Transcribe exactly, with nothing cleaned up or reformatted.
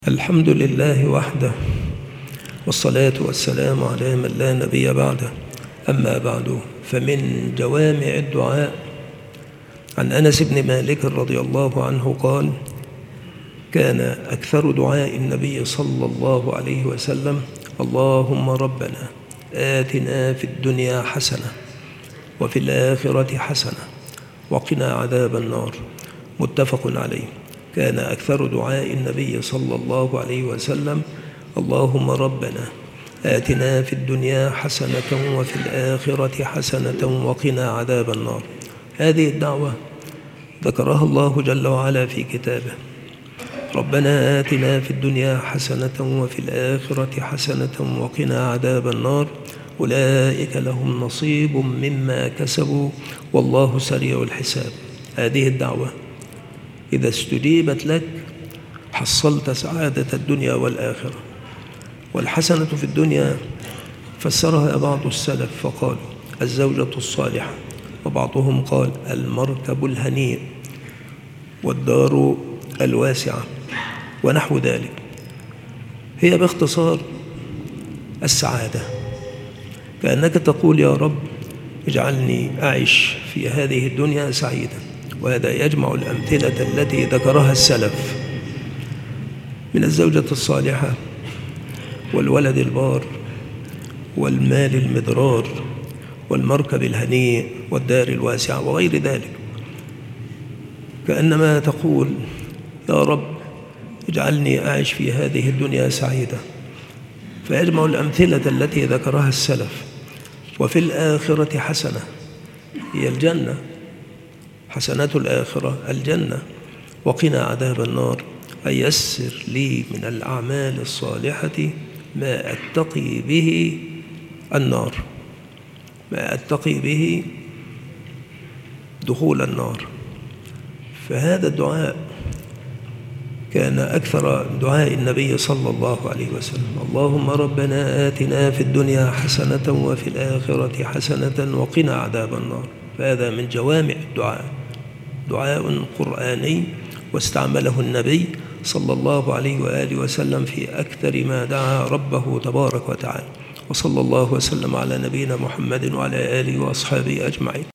الحمد لله وحده، والصلاة والسلام على من لا نبي بعده. أما بعد، فمن جوامع الدعاء عن أنس بن مالك رضي الله عنه قال: كان أكثر دعاء النبي صلى الله عليه وسلم: اللهم ربنا آتنا في الدنيا حسنة وفي الآخرة حسنة وقنا عذاب النار. متفق عليه. كان أكثر دعاء النبي صلى الله عليه وسلم: اللهم ربنا آتنا في الدنيا حسنة وفي الآخرة حسنة وقنا عذاب النار. هذه الدعوة ذكرها الله جل وعلا في كتابه: ربنا آتنا في الدنيا حسنة وفي الآخرة حسنة وقنا عذاب النار، أولئك لهم نصيب مما كسبوا والله سريع الحساب. هذه الدعوة إذا استجيبت لك حصلت سعادة الدنيا والآخرة. والحسنة في الدنيا فسرها بعض السلف فقالوا: الزوجة الصالحة، وبعضهم قال: المركب الهنيء، والدار الواسعة، ونحو ذلك. هي باختصار السعادة، كأنك تقول: يا رب اجعلني أعيش في هذه الدنيا سعيدا. وهذا يجمع الأمثلة التي ذكرها السلف من الزوجة الصالحة والولد البار والمال المدرار والمركب الهنيء والدار الواسعة وغير ذلك. كأنما تقول: يا رب اجعلني أعيش في هذه الدنيا سعيدة. فيجمع الأمثلة التي ذكرها السلف. وفي الآخرة حسنة، هي الجنة، حسنة الآخرة الجنة. وقنا عذاب النار، أي يسر لي من الأعمال الصالحة ما أتقي به النار، ما أتقي به دخول النار. فهذا الدعاء كان أكثر دعاء النبي صلى الله عليه وسلم: اللهم ربنا آتنا في الدنيا حسنة وفي الآخرة حسنة وقنا عذاب النار. فهذا من جوامع الدعاء، دعاء قرآني واستعمله النبي صلى الله عليه وآله وسلم في أكثر ما دعا ربه تبارك وتعالى. وصلى الله وسلم على نبينا محمد وعلى آله وأصحابه أجمعين.